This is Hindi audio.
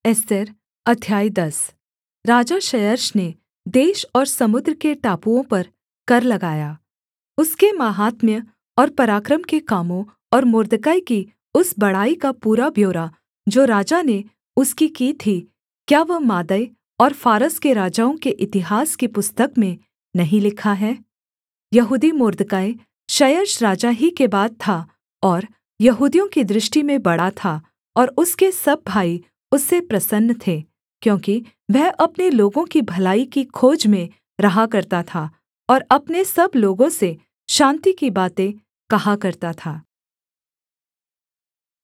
एस्तर अध्याय 10। राजा क्षयर्ष ने देश और समुद्र के टापुओं पर कर लगाया। उसके माहात्म्य और पराक्रम के कामों और मोर्देकै की उस बड़ाई का पूरा ब्यौरा जो राजा ने उसकी की थी, क्या वह मादै और फारस के राजाओं के इतिहास की पुस्तक में नहीं लिखा है? यहूदी मोर्देकै क्षयर्ष राजा ही के बाद था और यहूदियों की दृष्टि में बड़ा था, और उसके सब भाई उससे प्रसन्न थे, क्योंकि वह अपने लोगों की भलाई की खोज में रहा करता था और अपने सब लोगों से शान्ति की बातें कहा करता था।